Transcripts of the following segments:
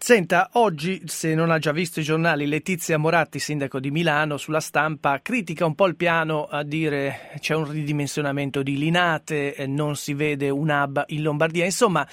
Senta, oggi, se non ha già visto i giornali, Letizia Moratti, sindaco di Milano, sulla Stampa critica un po' il piano, a dire c'è un ridimensionamento di Linate, non si vede un hub in Lombardia. Insomma,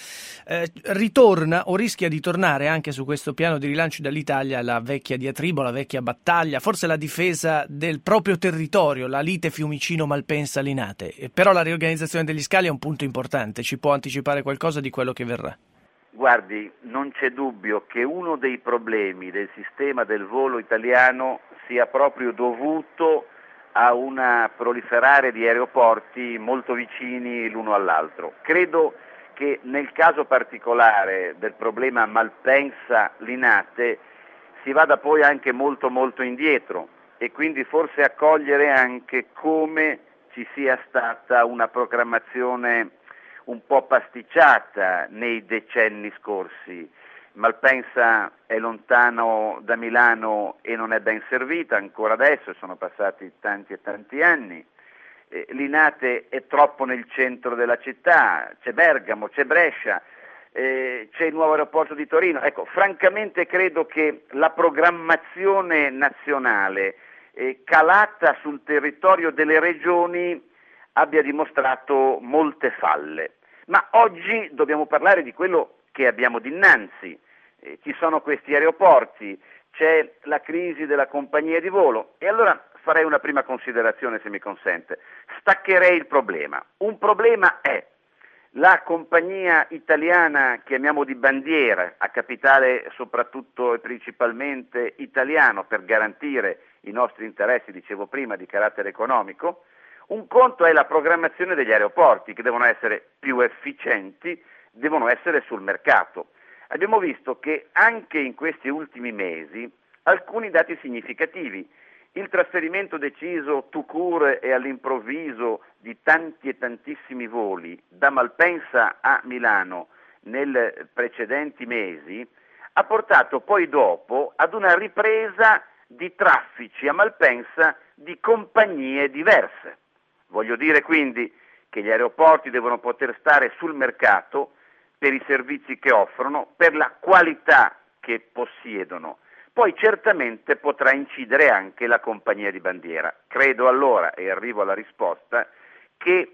ritorna o rischia di tornare anche su questo piano di rilancio dell'Italia la vecchia diatriba, la vecchia battaglia, forse la difesa del proprio territorio, la lite Fiumicino-Malpensa-Linate. Però la riorganizzazione degli scali è un punto importante. Ci può anticipare qualcosa di quello che verrà? Guardi, non c'è dubbio che uno dei problemi del sistema del volo italiano sia proprio dovuto a una proliferare di aeroporti molto vicini l'uno all'altro. Credo che nel caso particolare del problema Malpensa-Linate si vada poi anche molto molto indietro e quindi forse accogliere anche come ci sia stata una programmazione un po' pasticciata nei decenni scorsi. Malpensa è lontano da Milano e non è ben servita ancora adesso, sono passati tanti e tanti anni. Linate è troppo nel centro della città, c'è Bergamo, c'è Brescia, c'è il nuovo aeroporto di Torino. Ecco, francamente credo che la programmazione nazionale calata sul territorio delle regioni abbia dimostrato molte falle. Ma oggi dobbiamo parlare di quello che abbiamo dinanzi. Ci sono questi aeroporti, c'è la crisi della compagnia di volo e allora farei una prima considerazione, se mi consente. Staccherei il problema. Un problema è la compagnia italiana, chiamiamo di bandiera, a capitale soprattutto e principalmente italiano per garantire i nostri interessi, dicevo prima, di carattere economico. Un conto è la programmazione degli aeroporti, che devono essere più efficienti, devono essere sul mercato. Abbiamo visto che anche in questi ultimi mesi alcuni dati significativi. Il trasferimento deciso tout court e all'improvviso di tanti e tantissimi voli da Malpensa a Milano nei precedenti mesi ha portato poi dopo ad una ripresa di traffici a Malpensa di compagnie diverse. Voglio dire quindi che gli aeroporti devono poter stare sul mercato per i servizi che offrono, per la qualità che possiedono. Poi certamente potrà incidere anche la compagnia di bandiera. Credo allora, e arrivo alla risposta, che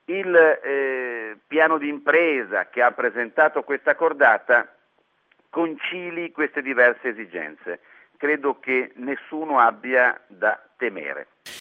il piano di impresa che ha presentato questa cordata concili queste diverse esigenze. Credo che nessuno abbia da temere.